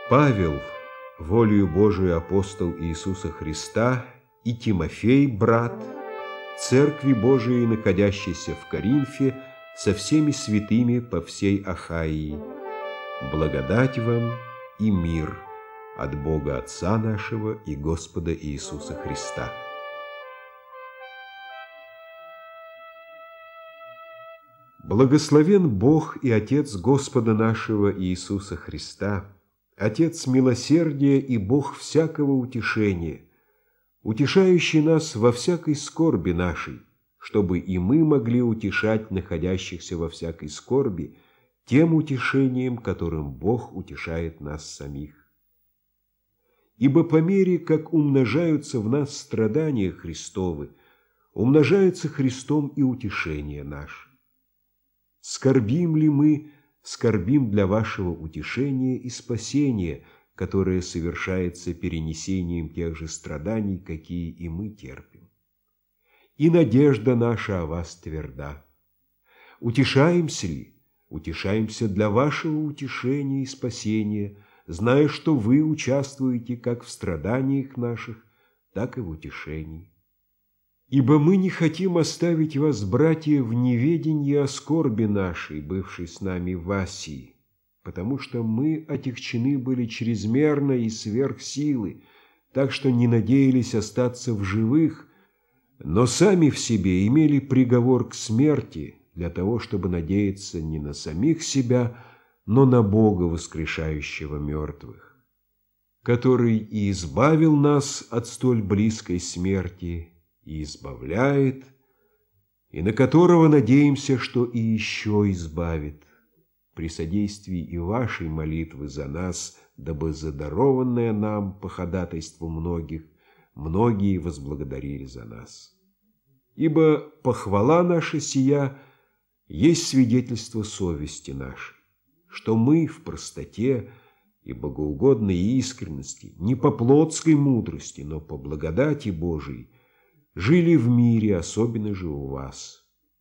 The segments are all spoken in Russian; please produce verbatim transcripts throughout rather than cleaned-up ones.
Павел, волею Божию апостол Иисуса Христа, и Тимофей, брат, Церкви Божией, находящейся в Коринфе, со всеми святыми по всей Ахаии. Благодать вам и мир от Бога Отца нашего и Господа Иисуса Христа. Благословен Бог и Отец Господа нашего Иисуса Христа, Отец милосердия и Бог всякого утешения, утешающий нас во всякой скорби нашей, чтобы и мы могли утешать находящихся во всякой скорби тем утешением, которым Бог утешает нас самих. Ибо по мере, как умножаются в нас страдания Христовы, умножается Христом и утешение наше. Скорбим ли мы, скорбим для вашего утешения и спасения, которое совершается перенесением тех же страданий, какие и мы терпим. И надежда наша о вас тверда. Утешаемся ли? Утешаемся для вашего утешения и спасения, зная, что вы участвуете как в страданиях наших, так и в утешении. Ибо мы не хотим оставить вас, братья, в неведении о скорби нашей, бывшей с нами в Асии, потому что мы отягчены были чрезмерно и сверх силы, так что не надеялись остаться в живых, но сами в себе имели приговор к смерти для того, чтобы надеяться не на самих себя, но на Бога, воскрешающего мертвых, который и избавил нас от столь близкой смерти, и избавляет, и на которого надеемся, что и еще избавит, при содействии и вашей молитвы за нас, дабы задарованное нам по ходатайству многих, многие возблагодарили за нас. Ибо похвала наша сия есть свидетельство совести нашей, что мы в простоте и богоугодной искренности, не по плотской мудрости, но по благодати Божией, жили в мире, особенно же у вас.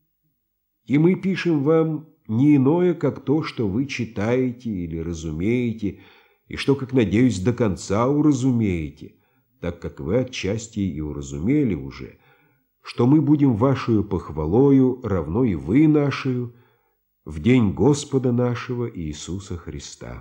И мы пишем вам не иное, как то, что вы читаете или разумеете, и что, как надеюсь, до конца уразумеете, так как вы отчасти и уразумели уже, что мы будем вашею похвалою, равно и вы нашею, в день Господа нашего Иисуса Христа.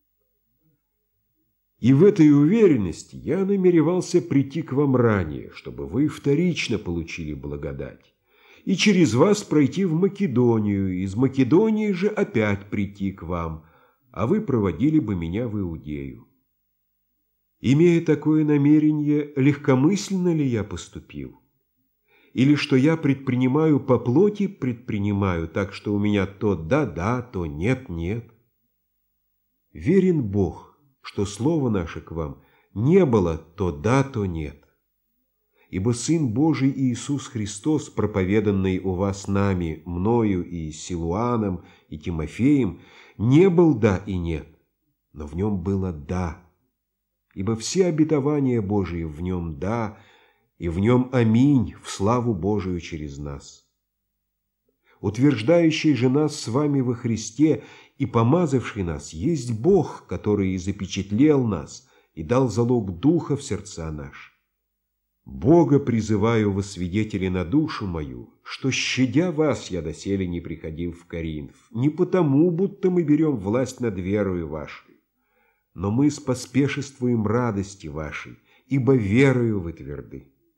И в этой уверенности я намеревался прийти к вам ранее, чтобы вы вторично получили благодать, и через вас пройти в Македонию, из Македонии же опять прийти к вам, а вы проводили бы меня в Иудею. Имея такое намерение, легкомысленно ли я поступил? Или что я предпринимаю по плоти, предпринимаю так, что у меня то да-да, то нет-нет? Верен Бог, что слово наше к вам не было то да, то нет. Ибо Сын Божий Иисус Христос, проповеданный у вас нами, мною и Силуаном, и Тимофеем, не был да и нет, но в нем было да. Ибо все обетования Божии в нем да, и в нем аминь в славу Божию через нас. Утверждающий же нас с вами во Христе и помазавший нас есть Бог, который и запечатлел нас и дал залог Духа в сердца наши. Бога призываю во свидетели на душу мою, что, щадя вас, я доселе не приходил в Коринф, не потому, будто мы берем власть над верою вашей, но мы споспешествуем радости вашей, ибо верою вы тверды.